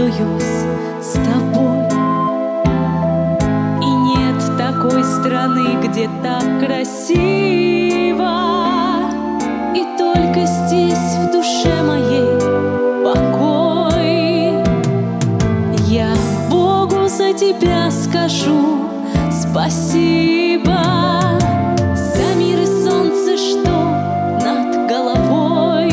радуюсь с тобой. И нет такой страны, где так красиво, и только здесь в душе моей покой. Я Богу за тебя скажу спасибо, за мир и солнце, что над головой,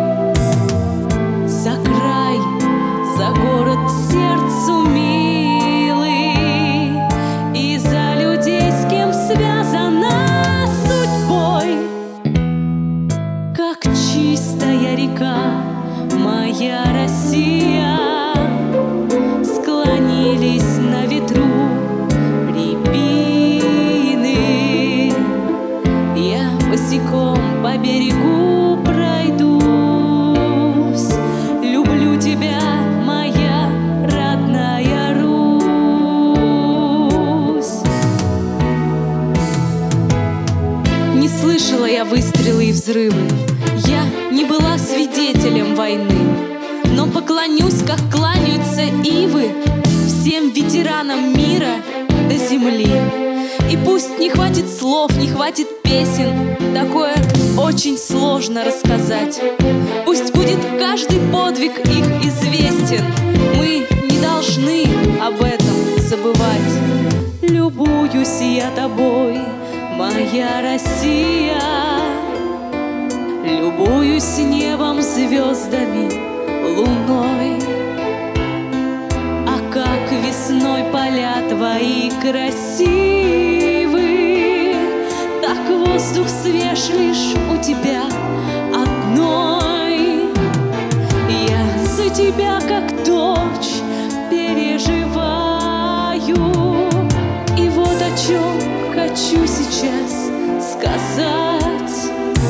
за край, за город сердцу милый, и за людей, с кем связана судьбой. Как чистая река моя Россия, склонились на ветру рябины. Я босиком по берегу пройдусь. Люблю тебя, моя родная Русь. Не слышала я выстрелы и взрывы, я не была свидетелем войны, но поклонюсь, как кланяются ивы, всем ветеранам мира до земли. И пусть не хватит слов, не хватит песен, такое очень сложно рассказать. Пусть будет каждый подвиг их известен, мы не должны об этом забывать. Любуюсь я тобой, моя Россия, любуюсь небом, звездами, луной. А как весной поля твои красивы, так воздух свеж лишь у тебя одной. Я за тебя, как дочь, переживаю, и вот о чем хочу сейчас сказать.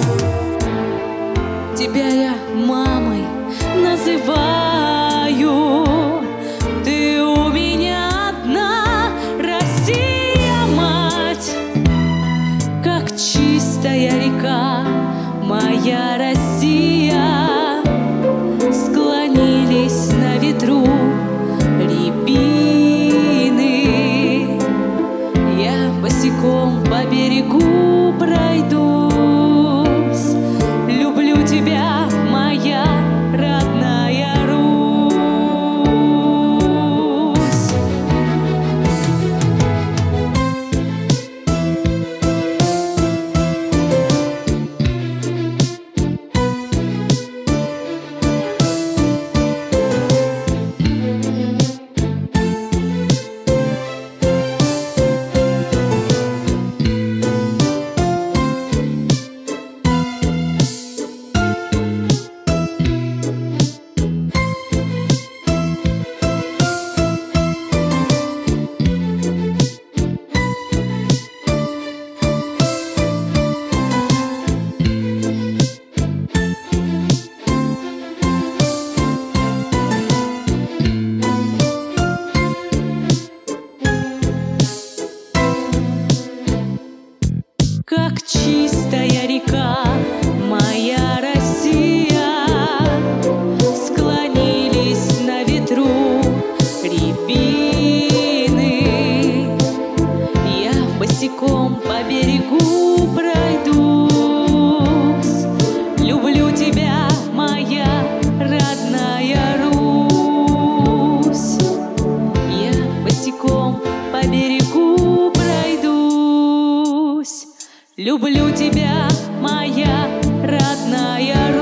Тебя я мамой называю, ты у меня одна Россия, мать. Как чистая река моя Россия, склонились на ветру рябины. Я босиком по берегу пройдусь. Люблю тебя, моя родная Русь. Как чистая река моя Россия, склонились на ветру рябины. Я босиком по берегу пройдусь. Люблю тебя, моя родная Русь. Я босиком по берегу пройдусь. Люблю тебя, моя родная Русь.